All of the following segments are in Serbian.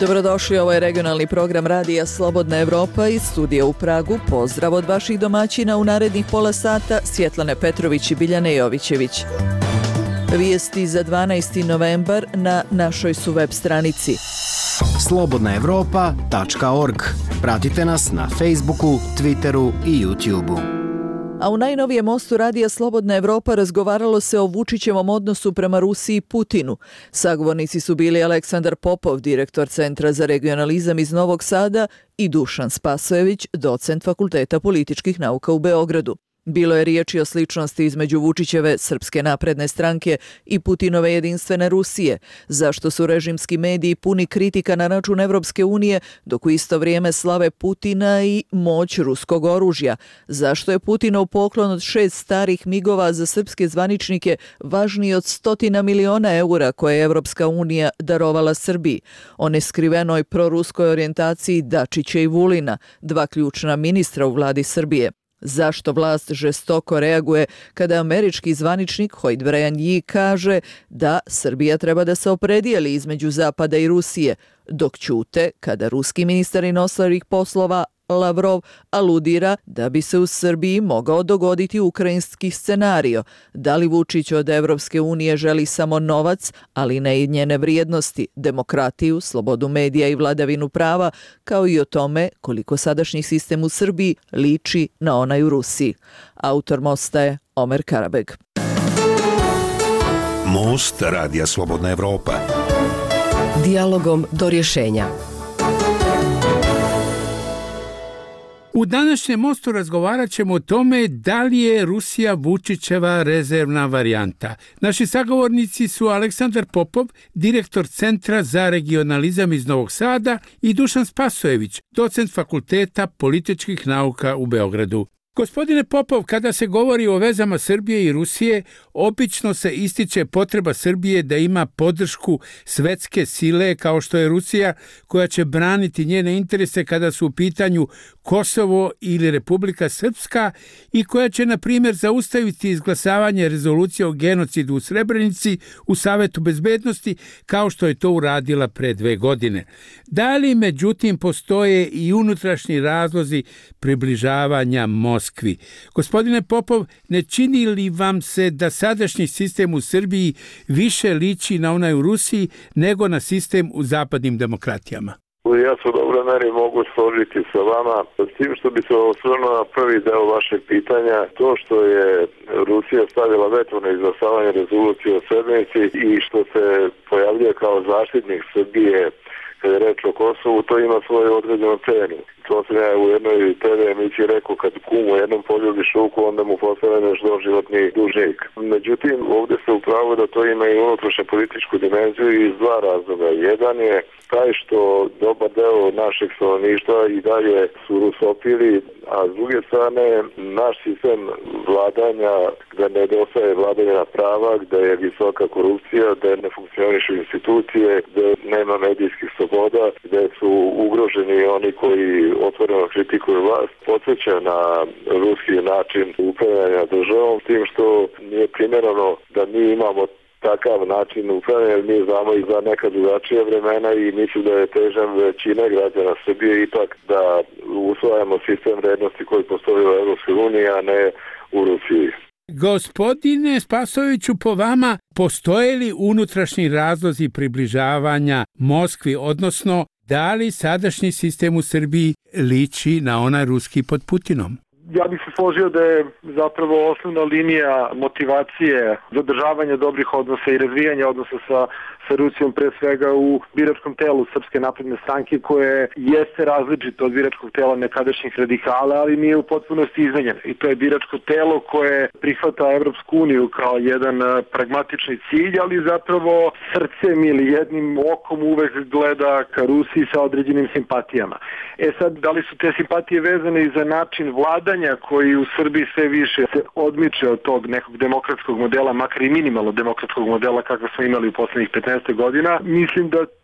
Dobrodošli, ovo je regionalni program Radija Slobodna Evropa iz studija u Pragu. Pozdrav od vaših domaćina u narednih pola sata, Svjetlane Petrović i Biljane Jovićević. Vijesti za 12. novembar na našoj su web stranici slobodnaevropa.org. Pratite nas na Facebooku, Twitteru i YouTubeu. A u najnovijem mostu Radija Slobodna Evropa razgovaralo se o Vučićevom odnosu prema Rusiji i Putinu. Sagovornici su bili Aleksandar Popov, direktor Centra za regionalizam iz Novog Sada, i Dušan Spasojević, docent Fakulteta političkih nauka u Beogradu. Bilo je riječi o sličnosti između Vučićeve Srpske napredne stranke i Putinove jedinstvene Rusije, zašto su režimski mediji puni kritika na račun Evropske unije, dok u isto vrijeme slave Putina i moć ruskog oružja, zašto je Putinov poklon od 6 starih migova za srpske zvaničnike važniji od 100 miliona eura koje je Evropska unija darovala Srbiji, o neskrivenoj proruskoj orijentaciji Dačića i Vulina, dva ključna ministra u vladi Srbije. Zašto vlast žestoko reaguje kada američki zvaničnik Hoyt Bryan Yee kaže da Srbija treba da se opredijeli između Zapada i Rusije, dok ćute kada ruski ministar inostranih poslova Lavrov aludira da bi se u Srbiji mogao dogoditi ukrajinski scenario. Da li Vučić od Evropske unije želi samo novac, ali ne i njene vrijednosti, demokratiju, slobodu medija i vladavinu prava, kao i o tome koliko sadašnji sistem u Srbiji liči na onaj u Rusiji. Autor mosta je Omer Karabeg. Most Radija Slobodna Evropa. Dijalogom do rješenja. U današnjem mostu razgovarat ćemo o tome da li je Rusija Vučićeva rezervna varijanta. Naši sagovornici su Aleksandar Popov, direktor Centra za regionalizam iz Novog Sada, i Dušan Spasojević, docent Fakulteta političkih nauka u Beogradu. Gospodine Popov, kada se govori o vezama Srbije i Rusije, obično se ističe potreba Srbije da ima podršku svetske sile kao što je Rusija, koja će braniti njene interese kada su u pitanju Kosovo ili Republika Srpska i koja će, na primjer, zaustaviti izglasavanje rezolucije o genocidu u Srebrenici u Savetu bezbednosti, kao što je to uradila pre 2 godine. Da li, međutim, postoje i unutrašnji razlozi približavanja Moskvi? Gospodine Popov, ne čini li vam se da sadašnji sistem u Srbiji više liči na onaj u Rusiji nego na sistem u zapadnim demokratijama? Ja se u dobroj meri mogu složiti sa vama, s tim što bi se osvrnuo na prvi deo vašeg pitanja, to što je Rusija stavila veto na izglasavanje rezolucije o Srebrenici i što se pojavljuje kao zaštitnik Srbije kada je reč o Kosovu, to ima svoju određenu cenu. To sam ja u jednoj TV emisiji rekao, kad kum u jednom poljubi šuku, onda mu postavljaš doživotni dužnik. Međutim, ovdje se upravo da to ima i unutrašnju političku dimenziju iz 2 razloga. Jedan je taj što dobar deo našeg stanovništva i dalje su rusofili, a s druge strane naš sistem vladanja, gdje nedostaje vladavina prava, gdje je visoka korupcija, gdje ne funkcionišu institucije, gdje nema medijskih sloboda, gdje su ugroženi oni koji otvoreno kritikuju vlast, podsjeća na ruski način upravljanja državom, tim što nije primjereno da mi imamo takav način upravljanja, jer mi znamo i za neka drugačija vremena i mislim da je težan većina građana Srbije ipak da usvajamo sistem vrednosti koji postoji u Evropskoj uniji, a ne u Rusiji. Gospodine Spasojeviću, po vama postoje li unutrašnji razlozi približavanja Moskvi, odnosno da li sadašnji sistem u Srbiji liči na onaj ruski pod Putinom? Ja bih se složio da je zapravo osnovna linija motivacije zadržavanja dobrih odnosa i razvijanja odnosa sa Rusijom pre svega u biračkom telu Srpske napredne stranke, koje jeste različito od biračkog tela nekadašnjih radikala, ali nije u potpunosti izmenjeno. I to je biračko telo koje prihvata Evropsku uniju kao jedan pragmatični cilj, ali zapravo srcem ili jednim okom uvek gleda ka Rusiji sa određenim simpatijama. Sad, da li su te simpatije vezane i za način vladanja koji u Srbiji sve više se odmiče od tog nekog demokratskog modela, makar i minimalno demokratskog modela kakva smo imali u poslednjih 15 godina? Mislim da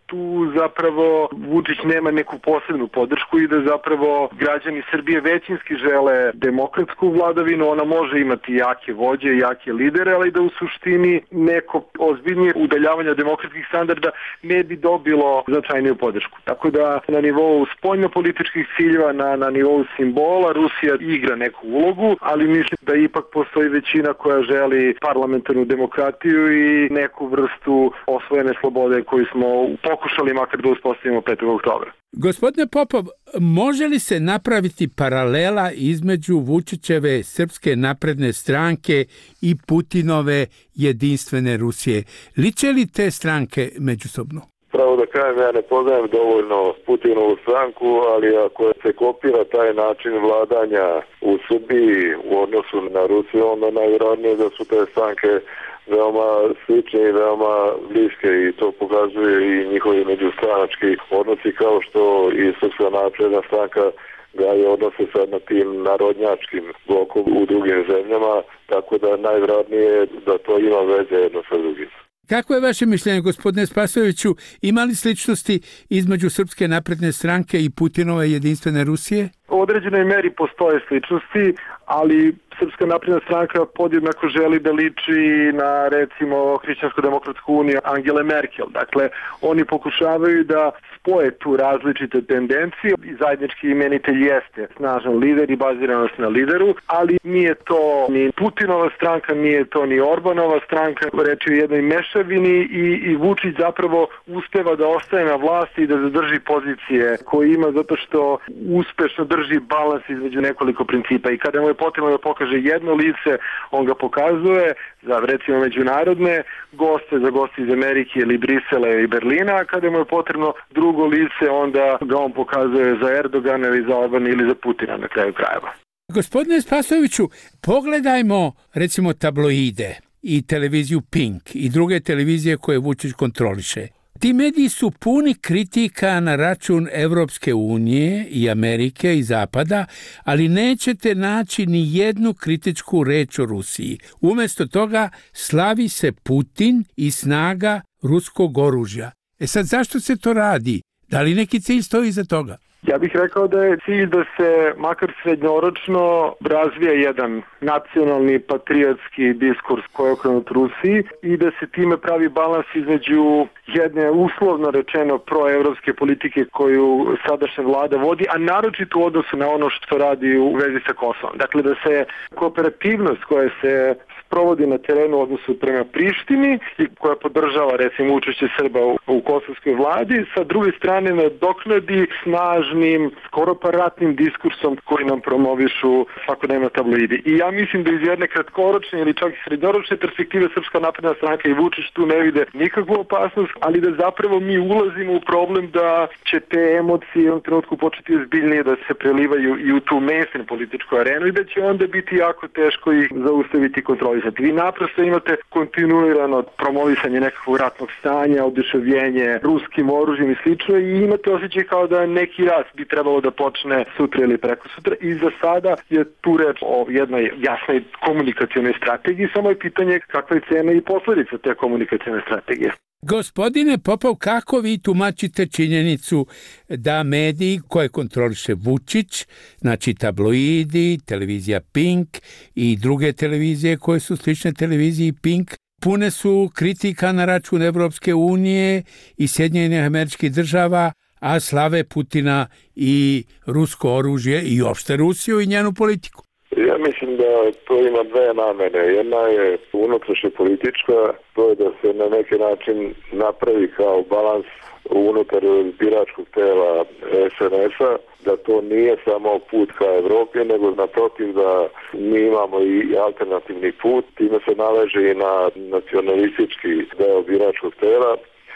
tu zapravo Vučić nema neku posebnu podršku i da zapravo građani Srbije većinski žele demokratsku vladavinu. Ona može imati jake vođe, jake lidere, ali da u suštini neko ozbiljnije udaljavanje demokratskih standarda ne bi dobilo značajniju podršku. Tako da na nivou spoljnopolitičkih ciljeva, na nivou simbola, Rusija igra neku ulogu, ali mislim da ipak postoji većina koja želi parlamentarnu demokratiju i neku vrstu osvojene slobode koju smo pokušali makar da uspostavimo 5. oktobra. Gospodine Popov, može li se napraviti paralela između Vučićeve Srpske napredne stranke i Putinove jedinstvene Rusije? Liče li te stranke međusobno? Pravo da kažem, ja ne poznajem dovoljno Putinovu stranku, ali ako se kopira taj način vladanja u Srbiji u odnosu na Rusiju, onda najvjerojatnije da su te stranke veoma slične i veoma bliske i to pokazuje i njihovi međustranački odnosi, kao što i Srpska napredna stranka gaje odnose sad na tim narodnjačkim blokom u drugim zemljama, tako da najvjerojatnije da to ima veze jedno sa drugim. Kako je vaše mišljenje, gospodine Spasojeviću, ima li sličnosti između Srpske napredne stranke i Putinove jedinstvene Rusije? U određenoj meri postoje sličnosti, ali Srpska napredna stranka podjednako želi da liči na, recimo, Hrišćansko-demokratsku uniju Angele Merkel. Dakle, oni pokušavaju da spoje tu različite tendencije i zajednički imenitelj jeste snažan lider i baziranost na lideru, ali nije to ni Putinova stranka, nije to ni Orbanova stranka, reč je o jednoj mešavini i Vučić zapravo uspeva da ostaje na vlasti i da zadrži pozicije koje ima zato što uspešno drži balans između nekoliko principa i kada mu je potrebno da pokaže jedno lice, on ga pokazuje za, recimo, međunarodne goste, za goste iz Amerike ili Brisela i Berlina, a kada mu je potrebno drugo lice, onda ga on pokazuje za Erdogana ili za Orbana ili za Putina na kraju krajeva. Gospodine Spasojeviću, pogledajmo, recimo, tabloide i televiziju Pink i druge televizije koje Vučić kontroliše. Ti mediji su puni kritika na račun Evropske unije i Amerike i Zapada, ali nećete naći ni jednu kritičku reč o Rusiji. Umjesto toga slavi se Putin i snaga ruskog oružja. Sad, zašto se to radi? Da li neki cilj stoji iza toga? Ja bih rekao da je cilj da se makar srednjoročno razvija jedan nacionalni patriotski diskurs koji je okrenut Rusiji i da se time pravi balans između jedne uslovno rečeno proevropske politike koju sadašnja vlada vodi, a naročito u odnosu na ono što radi u vezi sa Kosovom. Dakle, da se kooperativnost koja se provodi na terenu u odnosu prema Prištini i koja podržava, recimo, učešće Srba u kosovskoj vladi, sa druge strane nadoknadi snažnim, skoro pa ratnim diskursom koji nam promovišu svakodnevno tabloidi. I ja mislim da iz jedne kratkoročne ili čak i srednjoročne perspektive Srpska napredna stranka i Vučić tu ne vide nikakvu opasnost, ali da zapravo mi ulazimo u problem da će te emocije u jednom trenutku početi ozbiljnije da se prelivaju i u tu mainstream političku arenu i da će onda biti jako teško ih zaustaviti i kontrolisati. Vi naprosto imate kontinuirano promovisanje nekakvog ratnog stanja, oduševljenje ruskim oružjem i slično i imate osjećaj kao da neki rat bi trebalo da počne sutra ili prekosutra i za sada je tu reč o jednoj jasnoj komunikacionoj strategiji, samo je pitanje kakva je cena i posledica te komunikacione strategije. Gospodine Popov, kako vi tumačite činjenicu da mediji koje kontroliše Vučić, znači tabloidi, televizija Pink i druge televizije koje su slične televiziji Pink, pune su kritika na račun Evropske unije i Sjedinjenih Američkih Država, a slave Putina i rusko oružje i uopšte Rusiju i njenu politiku? Ja mislim da to ima dve namene. Jedna je unutrašnja politička, to je da se na neki način napravi kao balans unutar biračkog tela SNS-a, da to nije samo put ka Evropi, nego naprotiv da mi imamo i alternativni put, time se naleže i na nacionalistički deo biračkog tela,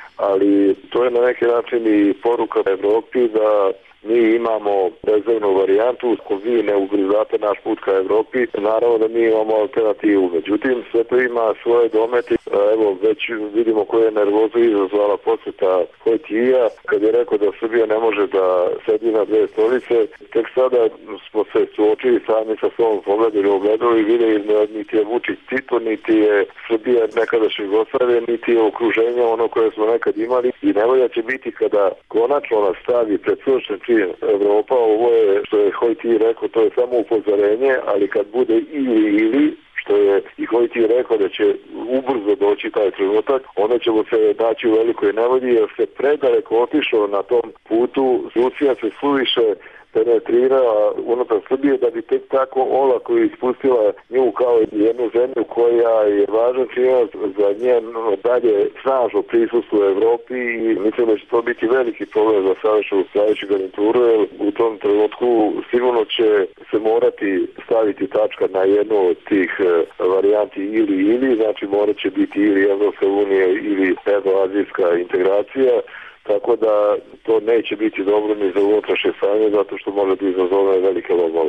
ali to je na neki način i poruka Evropi da mi imamo rezervnu varijantu, ako vi ne ugrizate naš put ka Evropi, naravno da mi imamo alternativu. Međutim, sve to ima svoje domete. evo već vidimo koje je nervozu izazvala posjeta Hojtija, kad je rekao da Srbija ne može da sedi na dve stolice. Tek sada smo se suočili sami sa svom pogledali u ogledalo i vidjeli niti je Vučić Tito, niti je Srbija nekadašnje Jugoslavije, niti je okruženje ono koje smo nekad imali. I nevolja će biti kada konačno nas stavi pred svršen čin Evropa. Ovo je, što je Hojtij rekao, to je samo upozorenje, ali kad bude ili što je i Hojtij rekao da će ubrzo doći taj trenutak, onda ćemo se naći u velikoj nevolji jer se predaleko otišao na tom putu. Rusija se suviše penetrirala unutar Srbije da bi tek tako olako ispustila nju kao jednu zemlju koja je važan činac za njeno dalje snažno prisustvo u Evropi i mislim da će to biti veliki problem za sljedeću garnituru jer u tom trenutku sigurno će se morati staviti tačka na jednu od tih varijanti ili, znači morat će biti ili Evropska unija ili evroazijska integracija. Tako da to neće biti dobro ni za unutrašnje stanje, zato što može da izazove velike lomove.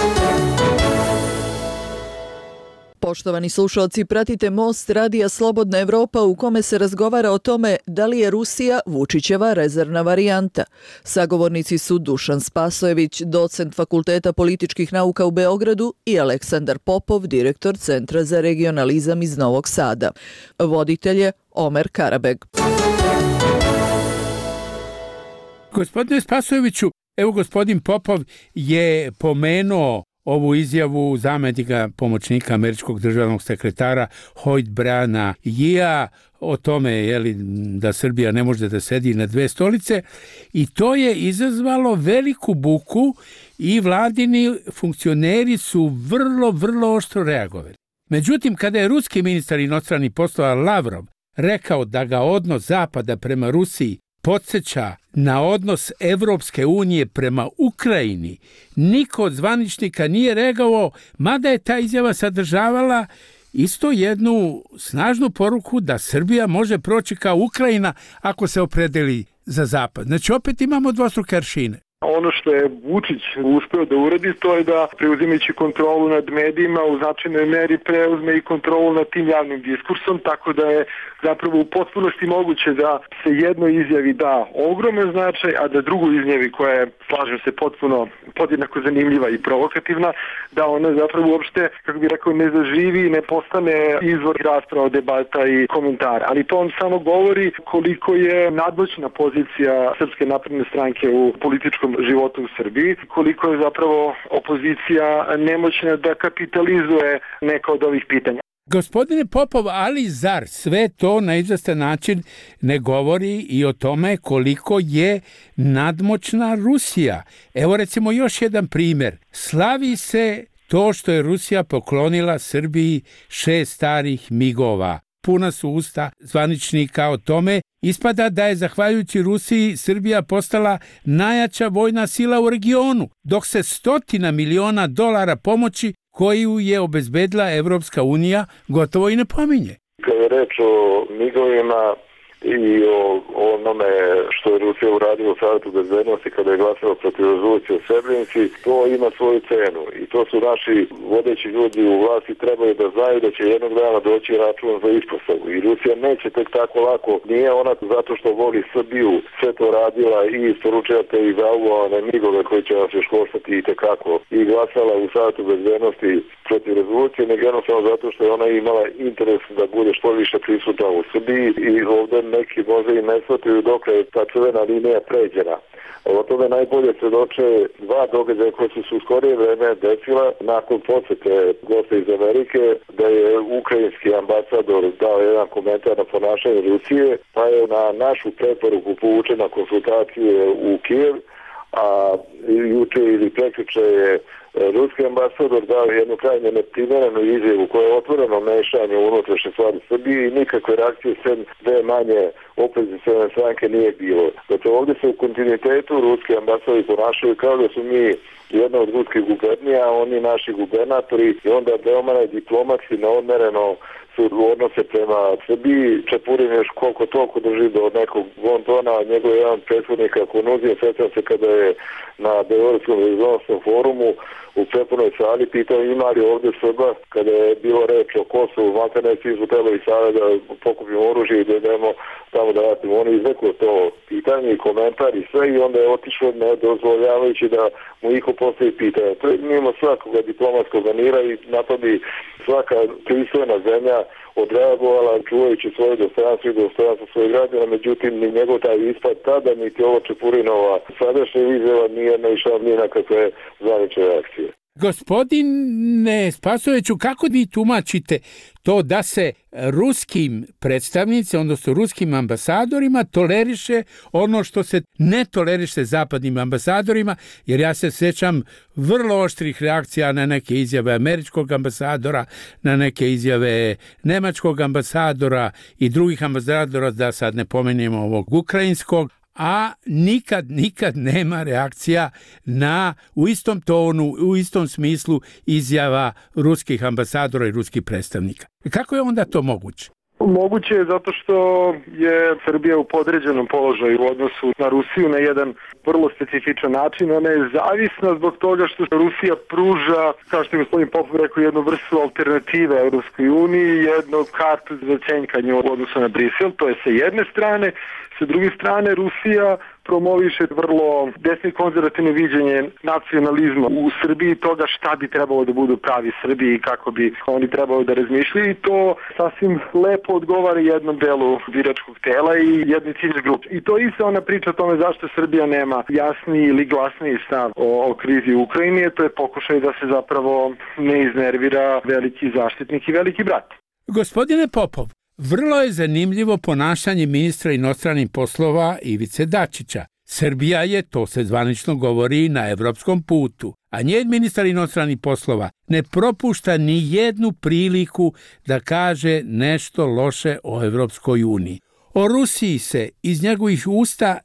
Poštovani slušalci, pratite Most radija Slobodna Evropa u kome se razgovara o tome da li je Rusija Vučićeva rezervna varijanta. Sagovornici su Dušan Spasojević, docent Fakulteta političkih nauka u Beogradu i Aleksandar Popov, direktor Centra za regionalizam iz Novog Sada. Voditelj je Omer Karabeg. Gospodine Spasojeviću, evo gospodin Popov je pomenuo ovu izjavu zamjenika pomoćnika američkog državnog sekretara Hoyt Briana Yea o tome da Srbija ne može da sedi na dve stolice i to je izazvalo veliku buku i vladini funkcioneri su vrlo oštro reagovali. Međutim, kada je ruski ministar inostranih poslova Lavrov rekao da ga odnos Zapada prema Rusiji podsjeća na odnos Evropske unije prema Ukrajini, niko od zvaničnika nije reagovao, mada je ta izjava sadržavala isto jednu snažnu poruku da Srbija može proći kao Ukrajina ako se opredeli za Zapad. Znači opet imamo dvostruke aršine. Ono što je Vučić uspeo da uradi, to je da preuzimajući kontrolu nad medijima u značajnoj meri preuzme i kontrolu nad tim javnim diskursom, tako da je zapravo u potpunosti moguće da se jednoj izjavi da ogroman značaj, a da drugu izjavi koja je, slažem se, potpuno podjednako zanimljiva i provokativna, da ona zapravo uopšte, kako bih rekao, ne zaživi i ne postane izvor rasprava, debata i komentara. Ali to on samo govori koliko je nadmoćna pozicija Srpske napredne stranke u političkom životu u Srbiji, koliko je zapravo opozicija nemoćna da kapitalizuje neka od ovih pitanja. Gospodine Popov, ali zar sve to na izvestan način ne govori i o tome koliko je nadmoćna Rusija? Evo recimo još jedan primjer. Slavi se to što je Rusija poklonila Srbiji 6 starih migova. Puna su usta zvaničnika o tome. Ispada da je zahvaljujući Rusiji Srbija postala najjača vojna sila u regionu, dok se $100 miliona pomoći koju je obezbedila Evropska unija gotovo i ne pominje. Kada je reč o migovima i o onome što je Rusija uradila u Savetu bezbednosti kada je glasala protiv rezolucije o Srebrenici, to ima svoju cenu i to su naši vodeći ljudi u vlasti trebaju da znaju da će jednog dana doći račun za ispostavu i Rusija neće tek tako lako, nije ona zato što voli Srbiju sve to radila i isporučila te i zauvovane migove koji će nas još koštati i tekako i glasala u Savetu bezbednosti protiv rezolucije, nego jednostavno zato što je ona imala interes da bude što više prisutna u Srbiji i ovdje neki možda i ne shvataju dok je ta crvena linija pređena. O tome najbolje svedoče dva događaja koje su se u skorije vreme desila nakon posete gosta iz Amerike, da je ukrajinski ambasador dao jedan komentar na ponašanje Rusije, pa je na našu preporuku povučena konsultacije u Kijev, a juče ili prekjuče je ruski ambasador dao jednu krajnje neprimjerenu izjavu koja je otvoreno mešanje u unutrašnje stvari Srbije i nikakve reakcije sem dve manje opozicijone stranke nije bilo. Dakle, ovdje se u kontinuitetu ruski ambasadori ponašaju kao da su mi jedna od ruskih gubernija, oni naši gubernatori i onda veoma diplomatski neodmereno su odnose prema Srbiji. Čepurin još koliko toliko drži do nekog bontona, njegov jedan prethodnik ako nuzio, sjećam se kada je na Beogradskom regionalnom forumu u prepunoj sali pitao ima li ovdje Srba, kada je bilo reč o Kosovu, makar ne svi su trebali sada da pokupimo oružje i da idemo tamo da ratimo. On je izrekao to pitanje i komentar i sve i onda je otišao ne dozvoljavajući da mu iko postavi pitanje. To je mimo svakoga diplomatskog manira i na to bi svaka pristojna zemlja odreagovala čuvajući svoje dostojanstvo i dostojanstvo svojih građana, međutim ni njegov taj ispad tada, niti ovo Čepurinova sadašnja izjava nije naišao ni na kakve zvanične reakcije. Gospodine Spasojeviću, kako vi tumačite to da se ruskim predstavnicima, odnosno ruskim ambasadorima toleriše ono što se ne toleriše zapadnim ambasadorima, jer ja se sjećam vrlo oštrih reakcija na neke izjave američkog ambasadora, na neke izjave nemačkog ambasadora i drugih ambasadora, da sad ne pomenemo ovog ukrajinskog, a nikad nema reakcija na u istom tonu, u istom smislu izjava ruskih ambasadora i ruskih predstavnika. Kako je onda to moguće? Moguće je zato što je Srbija u podređenom položaju u odnosu na Rusiju na jedan vrlo specifičan način. Ona je zavisna zbog toga što Rusija pruža, kao što je gospodin Popov rekao, jednu vrstu alternative Europskoj uniji, jednu kartu za cenjkanje u odnosu na Brisel. To je sa jedne strane. Sa druge strane, Rusija promoviše vrlo desno i konzervativno viđenje nacionalizma u Srbiji, toga šta bi trebalo da budu pravi Srbiji i kako bi oni trebalo da razmišljaju, i to sasvim lepo odgovara jednom delu biračkog tela i jednoj ciljnoj grupi. I to isto ona priča o tome zašto Srbija nema jasniji ili glasniji stav o krizi u Ukrajini, to je pokušaj da se zapravo ne iznervira veliki zaštitnik i veliki brat. Gospodine Popov, vrlo je zanimljivo ponašanje ministra inostranih poslova Ivice Dačića. Srbija je, to se zvanično govori, na evropskom putu, a njen ministar inostranih poslova ne propušta ni jednu priliku da kaže nešto loše o Evropskoj uniji. O Rusiji se iz njegovih usta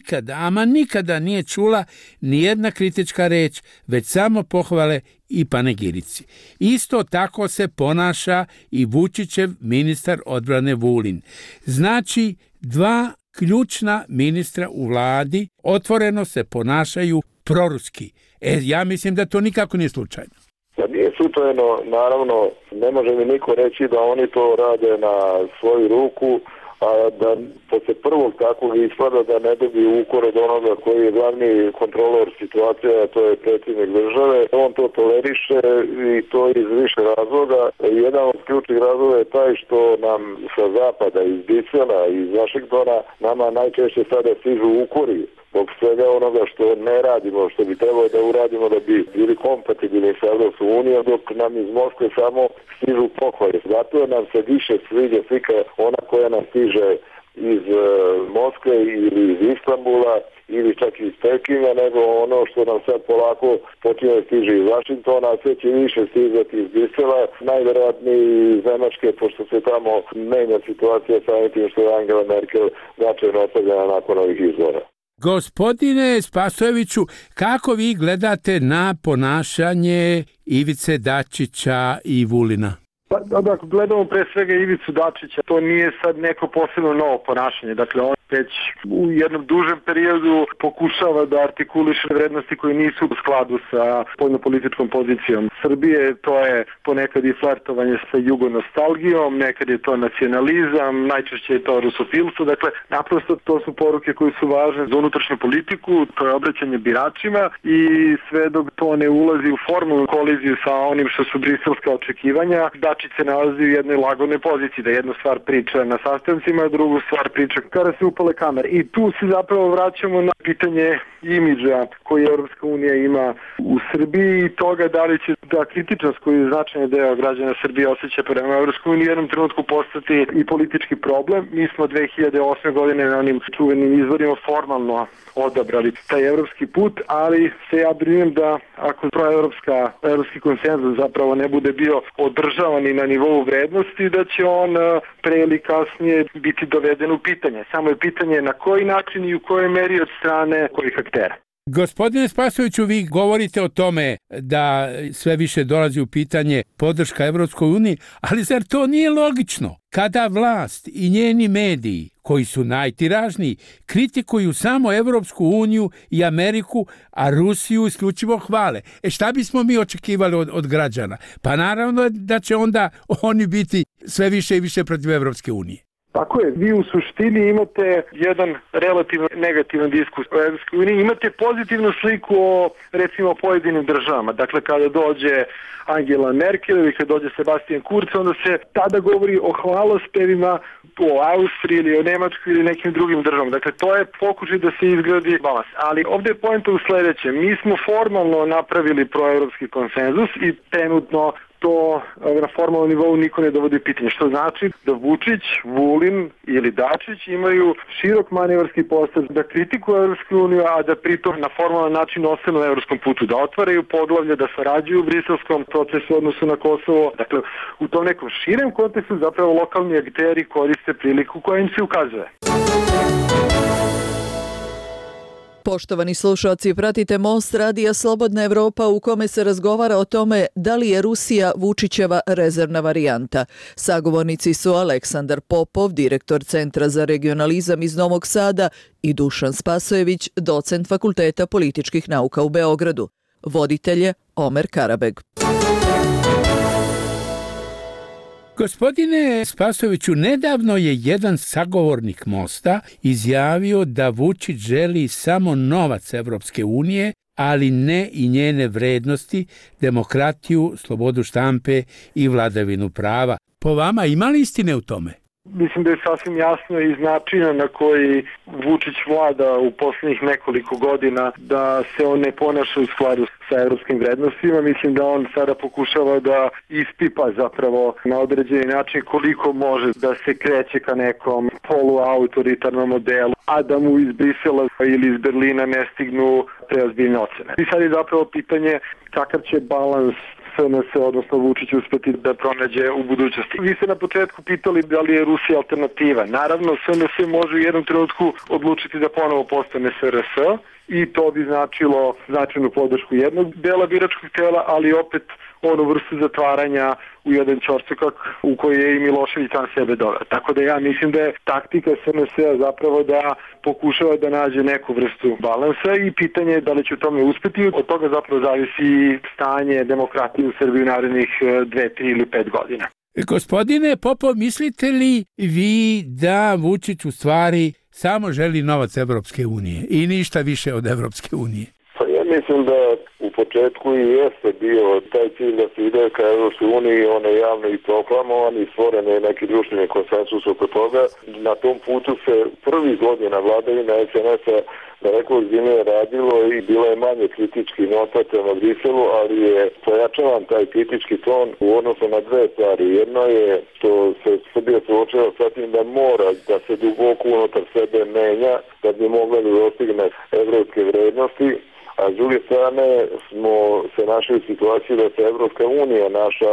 nikada nije čula ni jedna kritička reč, već samo pohvale i panegirici. Isto tako se ponaša i Vučićev ministar odbrane Vulin. Znači, dva ključna ministra u vladi otvoreno se ponašaju proruski. Ja mislim da to nikako nije slučajno. Da nije slučajno, naravno, ne može mi niko reći da oni to rade na svoju ruku, a da posle prvog takvog ispada da ne dobiju ukor od onoga koji je glavni kontrolor situacije, a to je predsjednik države. On to toleriše i to iz više razloga. Jedan od ključnih razloga je taj što nam sa zapada, iz Brisela i iz Vašingtona, nama najčešće sada stižu ukori zbog svega onoga što ne radimo, što bi trebalo da uradimo da bi bili kompatibilni sa Evropskom unijom, dok nam iz Moskve samo stižu pohvale. Zato nam se više sviđa slika ona koja nam stiže iz Moskve ili iz Istanbula ili čak iz Pekinga, nego ono što nam sad polako počinje stiže iz Vašingtona, a sve će više stizati iz Brisela, najvjerojatnije iz Nemačke, pošto se tamo menja situacija samim tim što je Angela Merkel značajno ostavljena nakon ovih izbora. Gospodine Spasojeviću, kako vi gledate na ponašanje Ivice Dačića i Vulina? Ako gledamo pre svega Ivicu Dačića, to nije sad neko posebno novo ponašanje. Dakle, on već u jednom dužem periodu pokušava da artikuliše vrednosti koje nisu u skladu sa spoljnopolitičkom pozicijom Srbije. To je ponekad i flertovanje sa jugonostalgijom, nekad je to nacionalizam, najčešće je to rusofilstvo. Dakle, naprosto to su poruke koje su važne za unutrašnju politiku, to je obraćanje biračima i sve dok to ne ulazi u formalnu koliziju sa onim što su briselska očekivanja, Dačić se nalazi u jednoj lagodnoj poziciji, da jednu stvar priča na sastancima, a drugu stvar priča kada se upale kamere. I tu se zapravo vraćamo na pitanje imidža koji Europska unija ima u Srbiji i toga da li će ta kritičnost koju je značajni deo građana Srbije osjeća prema Europskoj uniji u jednom trenutku postati i politički problem. Mi smo 2008. godine na onim čuvenim izborima formalno odabrali taj evropski put, ali se ja brinem da ako evropski konsenzus zapravo ne bude bio održavan i na nivou vrednosti, da će on pre ili kasnije biti doveden u pitanje. Samo je pitanje na koji način i u kojoj meri od strane kojih aktera. Gospodine Spasojeviću, vi govorite o tome da sve više dolazi u pitanje podrška Evropskoj uniji, ali zar to nije logično? Kada vlast i njeni mediji, koji su najtiražniji, kritikuju samo Evropsku uniju i Ameriku, a Rusiju isključivo hvale. Šta bismo mi očekivali od građana? Pa naravno da će onda oni biti sve više i više protiv Evropske unije. Tako je, vi u suštini imate jedan relativno negativan diskus o Evropskoj uniji, imate pozitivnu sliku o, recimo, pojedinim državama. Dakle, kada dođe Angela Merkel ili kada dođe Sebastian Kurz, onda se tada govori o hvalospevima o Austriji ili o Nemačkoj ili nekim drugim državama. Dakle, to je pokušaj da se izgradi balans. Ali ovdje je poenta u sledećem. Mi smo formalno napravili proevropski konsenzus i trenutno to na formalnom nivou niko ne dovodi pitanje. Što znači da Vučić, Vulin ili Dačić imaju širok manevarski prostor da kritikuju Evropsku uniju, a da pritom na formalan način ostanu na evropskom putu, da otvaraju poglavlje, da sarađuju u briselskom procesu u odnosu na Kosovo. Dakle, u tom nekom širem kontekstu zapravo lokalni akteri koriste priliku koja im se ukazuje. Poštovani slušalci, pratite Most radija Slobodna Evropa u kome se razgovara o tome da li je Rusija Vučićeva rezervna varijanta. Sagovornici su Aleksandar Popov, direktor Centra za regionalizam iz Novog Sada, i Dušan Spasojević, docent Fakulteta političkih nauka u Beogradu. Voditelj je Omer Karabeg. Gospodine Spasojeviću, nedavno je jedan sagovornik Mosta izjavio da Vučić želi samo novac Evropske unije, ali ne i njene vrednosti, demokratiju, slobodu štampe i vladavinu prava. Po vama ima li istine u tome? Mislim da je sasvim jasno iz načina na koji Vučić vlada u posljednjih nekoliko godina da se on ne ponaša u skladu sa evropskim vrednostima. Mislim da on sada pokušava da ispipa zapravo na određeni način koliko može da se kreće ka nekom poluautoritarnom modelu, a da mu iz Brisela ili iz Berlina ne stignu preozbiljne ocene. I sad je zapravo pitanje kakav će balans SNS, odnosno Vučić, uspeti da pronađe u budućnosti. Vi ste na početku pitali da li je Rusija alternativa. Naravno, SNS može u jednom trenutku odlučiti da ponovo postane SRS i to bi značilo značajnu podršku jednog dela biračkog tela, ali opet onu vrstu zatvaranja u jedan ćorsokak u koji je i Milošević sam sebe doveo. Tako da ja mislim da je taktika SNS-a zapravo da pokušava da nađe neku vrstu balansa i pitanje je da li će u tome uspeti. Od toga zapravo zavisi stanje demokratije u Srbiji u narednih 2, 3 ili 5 godina. Gospodine Popov, mislite li vi da Vučić u stvari samo želi novac Evropske unije i ništa više od Evropske unije? Pa ja mislim da u početku i jeste bio taj cilj da se ide ka Evropskoj uniji, on je javno i proklamovan i stvoren je neki društveni konsensus oko toga. Na tom putu se prvi godina vladavina SNS-a daleko ozbiljnije radilo i bilo je manje kritički nota prema Briselu, ali je pojačavan taj kritički ton u odnosu na dve stvari. Jedno je što se Srbija suočila sa tim da mora da se duboko unutar sebe menja da bi mogla da dostigne evropske vrednosti, a s druge strane smo se našli u situaciji da se Evropska unija naša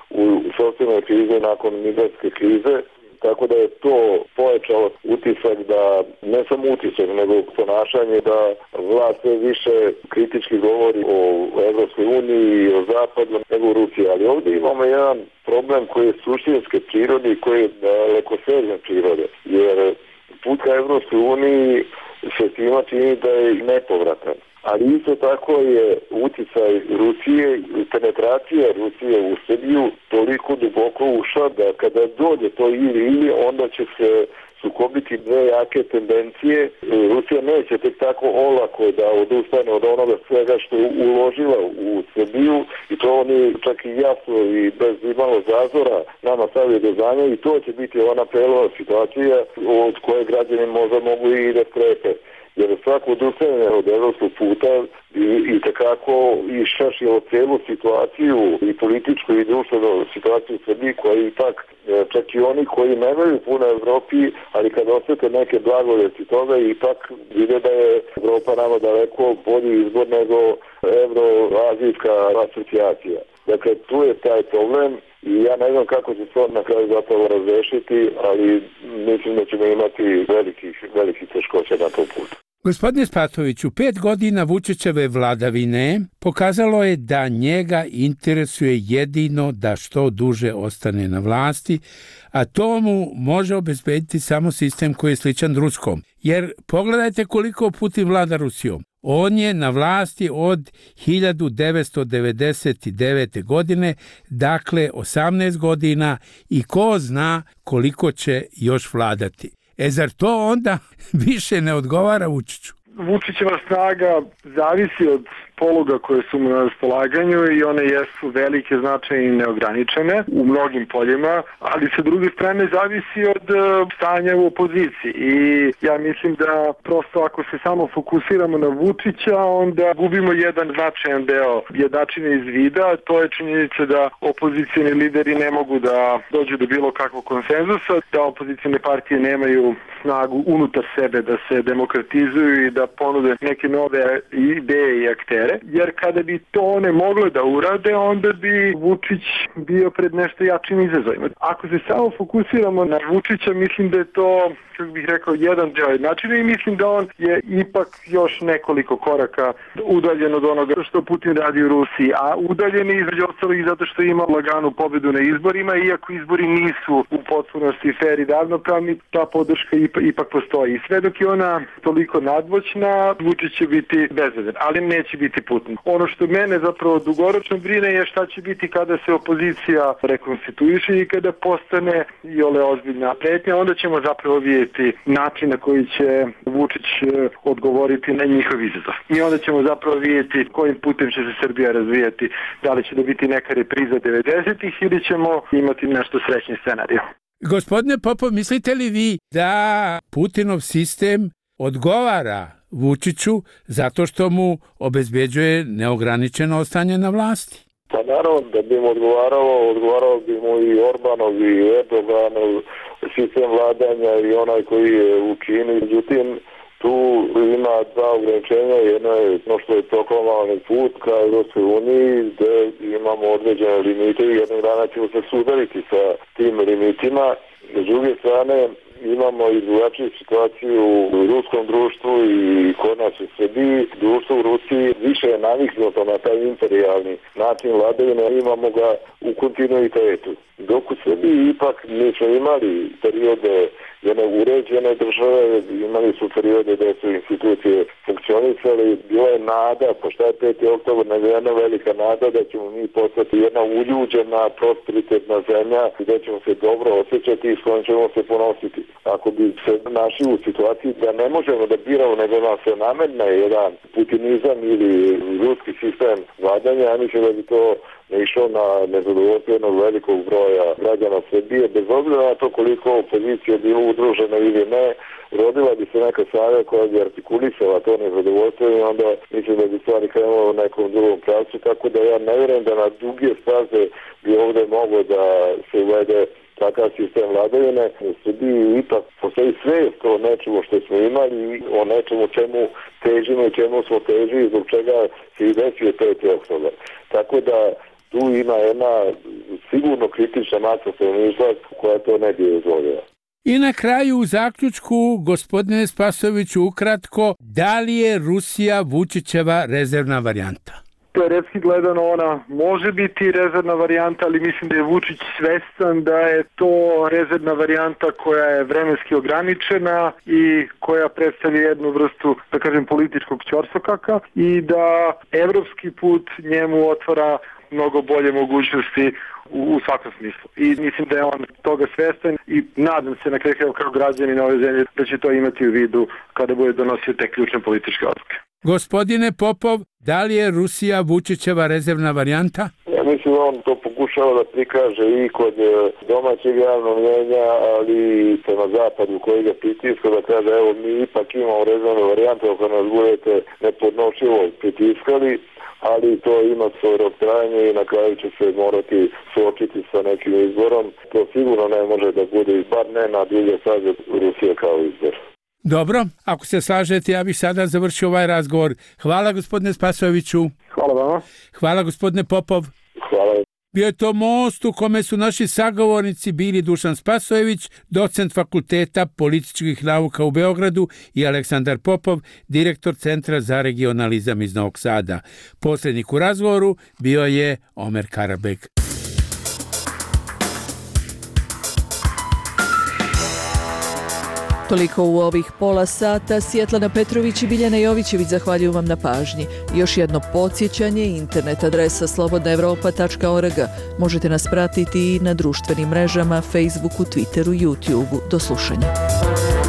u sopstvenoj krizi nakon migrantske krize, tako da je to pojačalo utisak da, ne samo utisak, nego ponašanje da vlast sve više kritički govori o Evropskoj uniji i o zapadu nego o Rusiji. Ali ovdje imamo jedan problem koji je suštinske prirode i koji je dalekosežne prirode, jer put ka Evropskoj uniji se svima čini da je nepovratan. Ali isto tako je uticaj Rusije i penetracija Rusije u Srbiju toliko duboko ušla da kada dođe to ili onda će se sukobiti dve jake tendencije. Rusija neće tek tako olako da odustane od onoga svega što je uložila u Srbiju i to oni čak i jasno i bez imalo zazora nama stavio do znanja i to će biti ona prelova situacija od koje građani možda mogu i da strepe. Jer svako odustajanje od evropskog puta i takako išašilo celu situaciju i političku i društvenu situaciju u Srbiji koja je ipak čak i oni koji nemaju puno Evropi, ali kad osjete neke blagodeti toga ipak vide da je Evropa nama daleko bolji izbor nego evroazijska asocijacija. Dakle, tu je taj problem i ja ne znam kako će se on na kraju zapravo razrešiti, ali mislim da ćemo imati velikih teškoća na tom putu. Gospodine Spasoviću, 5 godina Vučićeve vladavine pokazalo je da njega interesuje jedino da što duže ostane na vlasti, a to mu može obezbediti samo sistem koji je sličan ruskom. Jer pogledajte koliko Putin vlada Rusijom. On je na vlasti od 1999. godine, dakle 18 godina i ko zna koliko će još vladati. Zar to onda više ne odgovara Vučiću? Vučićeva snaga zavisi od poluga koje su mu na raspolaganju i one jesu velike, značajne i neograničene u mnogim poljima, ali sa druge strane zavisi od stanja u opoziciji i ja mislim da prosto ako se samo fokusiramo na Vučića, onda gubimo jedan značajan deo jednačine iz vida, to je činjenica da opozicijni lideri ne mogu da dođu do bilo kakvog konsenzusa, da opozicijne partije nemaju snagu unutar sebe da se demokratizuju i da ponude neke nove ideje i aktere. Jer kada bi to one mogle da urade, onda bi Vučić bio pred nešto jačim izazovima. Ako se samo fokusiramo na Vučića, mislim da je to, kako bih rekao, jedan deo jednačine i mislim da on je ipak još nekoliko koraka udaljen od onoga što Putin radi u Rusiji, a udaljen je između ostalog i zato što ima laganu pobedu na izborima, iako izbori nisu u potpunosti fer i ravnopravni, ta podrška ipak postoji. I sve dok je ona toliko nadmoćna, Vučić će biti bezvedan, ali neće biti Putin. Ono što mene zapravo dugoročno brine je šta će biti kada se opozicija rekonstituiše i kada postane i ole ozbiljna pretnja, onda ćemo zapravo vidjeti način na koji će Vučić odgovoriti na njihov izazov. I onda ćemo zapravo vidjeti kojim putem će se Srbija razvijati, da li će to biti neka repriza 90-ih ili ćemo imati nešto srećni scenarij. Gospodine Popov, mislite li vi da Putinov sistem odgovara Vučiću zato što mu obezbeđuje neograničeno ostanje na vlasti? Pa naravno da bi mu odgovarao bi mu i Orbanov i Erdoganov sistem vladanja i onaj koji je u Kini. Međutim, tu ima dva ograničenja. Jedno je što je proklamovani put ka Europskoj uniji, gde imamo određene limite i jednog dana ćemo se sudariti sa tim limitima. S druge strane, imamo i drugačiju situaciju u ruskom društvu i kod nas u Srbiji. Društvo u Rusiji više je naviknuto na taj imperijalni način vladavine, imamo ga u kontinuitetu. Dok u Srbiji ipak mi smo imali periode jedne uređene države, imali su periode gde su institucije funkcionisale, bila je nada, pošto je 5. oktobar, nego jedna velika nada da ćemo mi postati jedna uljuđena, prosperitetna zemlja gde ćemo se dobro osjećati i s kojom ćemo se ponositi. Ako bi se našli u situaciji da ne možemo da biramo, nego nam se nametne jedan putinizam ili ruski sistem vladanja, ja mislim da bi to ne išao na nezadovoljstvo jednog velikog broja građana Srbije, bez obzira na to koliko opozicija bilo udružena ili ne, rodila bi se neka snaga koja bi artikulisala to nezadovoljstvo i onda mislim da bi stvari krenula u nekom drugom pravcu, tako da ja ne vjerujem da na duge staze bi ovdje moglo da se uvede takav sistem vladavine. U Srbiji ipak postoji svijest o nečemu što smo imali i o nečemu čemu težimo i čemu smo težili, zbog čega se i desio 5. oktobar. Tako da tu ima jedna sigurno kritična masa stanovništva koja to ne bi dozvolila. I na kraju u zaključku, gospodine Spasoviću, ukratko, da li je Rusija Vučićeva rezervna varijanta? Teoretski gledano ona može biti rezervna varijanta, ali mislim da je Vučić svestan da je to rezervna varijanta koja je vremenski ograničena i koja predstavlja jednu vrstu, da kažem, političkog ćorsokaka i da evropski put njemu otvara mnogo bolje mogućnosti u svakom smislu. I mislim da je on toga svestan i nadam se na kraju kao građanin ove zemlje da će to imati u vidu kada bude donosio te ključne političke odluke. Gospodine Popov, da li je Rusija Vučićeva rezervna varijanta? Ja mislim da on to pokušava da prikaže i kod domaćeg javnog mnjenja, ali i prema zapadu koji ga pritiska, da kaže evo mi ipak imamo rezervnu varijantu ako nas budete nepodnošljivo pritiskali, ali to ima svoj rok trajanja i na kraju će se morati suočiti sa nekim izborom. To sigurno ne može da bude, bar ne na dulje staze Rusije kao izbor. Dobro, ako se slažete, ja bih sada završio ovaj razgovor. Hvala gospodine Spasoviću. Hvala vama. Hvala gospodine Popov. Hvala. Bio je to most u kome su naši sagovornici bili Dušan Spasojević, docent Fakulteta političkih nauka u Beogradu, i Aleksandar Popov, direktor Centra za regionalizam iz Novog Sada. Posrednik u razgovoru bio je Omer Karabek. Toliko u ovih pola sata. Svjetlana Petrović i Biljana Jovićević zahvaljuju vam na pažnji. Još jedno podsjećanje, internet adresa slobodnaevropa.org. Možete nas pratiti i na društvenim mrežama, Facebooku, Twitteru, YouTubeu. Do slušanja.